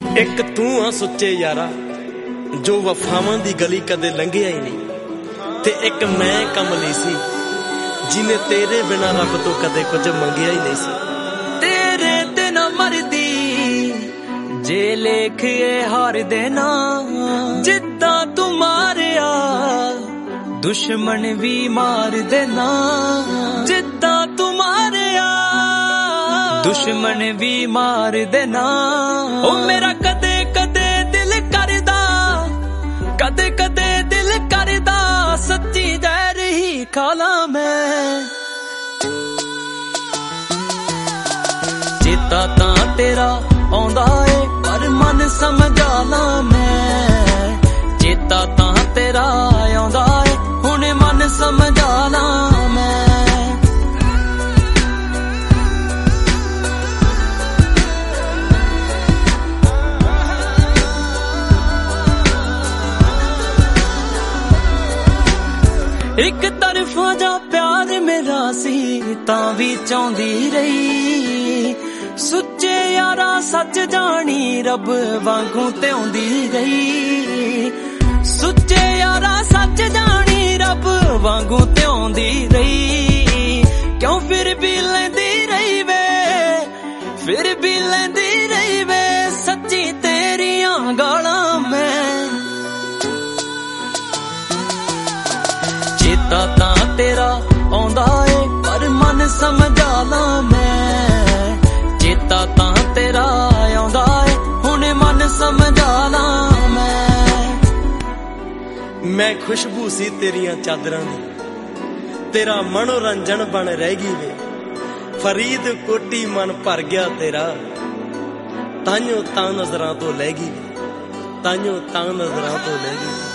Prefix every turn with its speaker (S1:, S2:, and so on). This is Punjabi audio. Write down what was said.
S1: ਇੱਕ ਤੂੰ ਆ ਸੁੱਚੇ ਯਾਰਾ ਜੋ ਵਫਾਵਾਂ ਦੀ ਗਲੀ ਕਦੇ ਲੰਘਿਆ ਹੀ ਨਹੀਂ, ਤੇ ਇੱਕ ਮੈਂ ਕਮਲੀ ਸੀ ਜਿਨੇ ਤੇਰੇ ਬਿਨਾ ਰੱਬ ਤੋਂ ਕਦੇ ਕੁਝ ਮੰਗਿਆ ਹੀ ਨਹੀਂ ਸੀ।
S2: ਤੇਰੇ ਤੇ ਨਾ ਮਰਦੀ ਜੇ ਲੇਖੇ ਹਾਰ ਦੇਣਾ, ਜਿੱਦਾਂ ਤੂੰ ਮਾਰਿਆ ਦੁਸ਼ਮਣ ਵੀ ਮਾਰ ਦੇਣਾ, ਜਿੱਦਾਂ ਤੂੰ ਮਾਰਿਆ ਦੁਸ਼ਮਣ ਵੀ ਮਾਰ ਦੇਣਾ। ਉਹ ਮੇਰਾ ਕਦੇ ਕਦੇ ਦਿਲ ਕਰਦਾ, ਕਦੇ ਕਦੇ ਦਿਲ ਕਰਦਾ ਸੱਚੀ ਜ਼ਹਿਰ ਹੀ ਖਾ ਲਾਂ ਮੈਂ। ਚੇਤਾ ਤਾਂ ਤੇਰਾ ਆਉਂਦਾ ਏ ਪਰ ਮਨ ਸਮਝਾ ਲਾਂ ਮੈਂ। ਚੇਤਾ ਤਾਂ ਤੇਰਾ ਆਉਂਦਾ ਏ ਹੁਣ ਮਨ ਸਮਝਾ ਲਾਂ ਮੈਂ। ਇੱਕ ਤਰਫਾ ਜਾ ਪਿਆਰ ਮੇਰਾ ਸੀ ਤਾਂ ਵੀ ਚਾਹੁੰਦੀ ਰਹੀ, ਸੁੱਚੇ ਯਾਰਾ ਸੱਚ ਜਾਣੀ ਰੱਬ ਵਾਂਗੂ ਧਿਆਉਂਦੀ ਰਹੀ। ਸੁੱਚੇ ਯਾਰਾ ਸੱਚ ਜਾਣੀ ਰੱਬ ਵਾਂਗੂ ਧਿਆਉਂਦੀ ਰਹੀ। ਕਿਉਂ ਫਿਰ ਵੀ ਲੈਂਦੀ ਰਹੀ ਵੇ, ਫਿਰ ਵੀ ਲੈਂਦੀ ਰਹੀ ਵੇ ਸੱਚੀ ਤੇਰੀਆਂ ਗਾਲਾਂ ਮੈਂ। ਚੇਤਾ ਤਾਂ ਤੇਰਾ ਆਉਂਦਾ ਏ ਪਰ ਮਨ ਸਮਝਾ ਲਾਂ ਮੈਂ। ਚੇਤਾ ਤਾਂ ਤੇਰਾ ਆਉਂਦਾ ਏ ਹੁਣ ਮਨ ਸਮਝਾ ਲਾਂ
S1: ਮੈਂ ਖੁਸ਼ਬੂ ਸੀ ਤੇਰੀਆਂ ਚਾਦਰਾਂ ਦੀ, ਤੇਰਾ ਮਨੋਰੰਜਨ ਬਣ ਰਹਿ ਗਈ ਵੇ। ਫਰੀਦ ਕੋਟੀ ਮਨ ਭਰ ਗਿਆ ਤੇਰਾ, ਤਾਈਓ ਤਾਂ ਨਜ਼ਰਾਂ ਤੋਂ ਲੈ ਗਈ, ਤਾਈਓ ਤਾਂ ਨਜ਼ਰਾਂ ਤੋਂ ਲੈ ਗਈ।